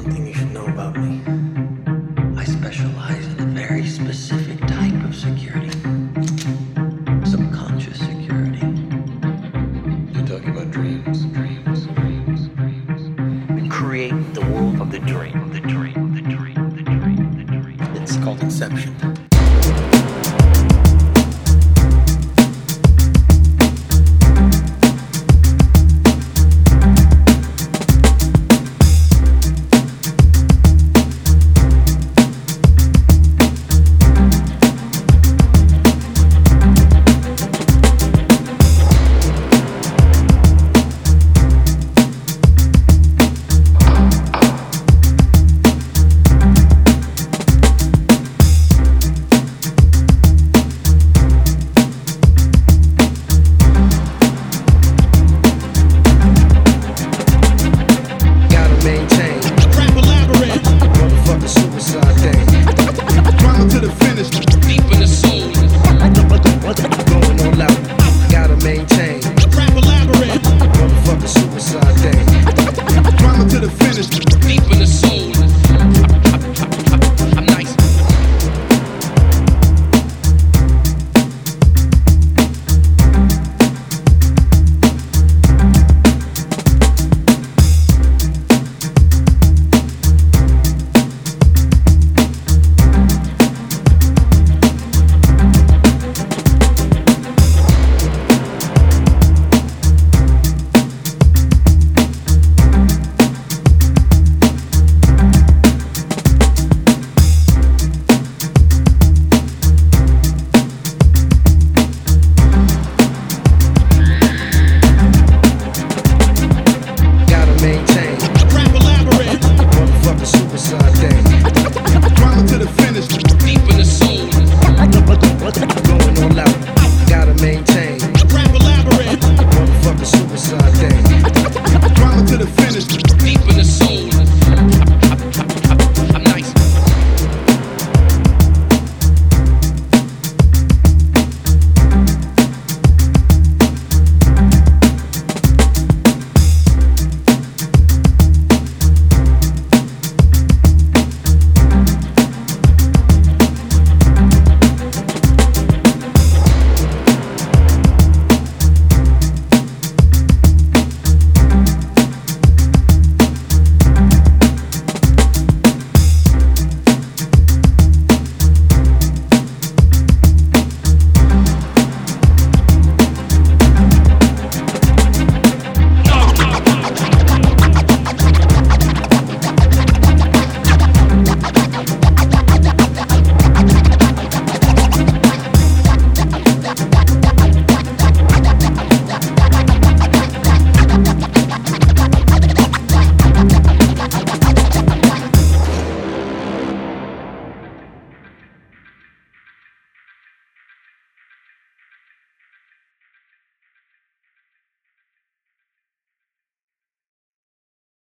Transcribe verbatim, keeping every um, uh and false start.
one thing you should know about me. I specialize in a very specific type of security. Subconscious security. You're talking about dreams, dreams, dreams, dreams. Create the world of the dream, the dream, the dream, the dream, the dream. It's called Inception.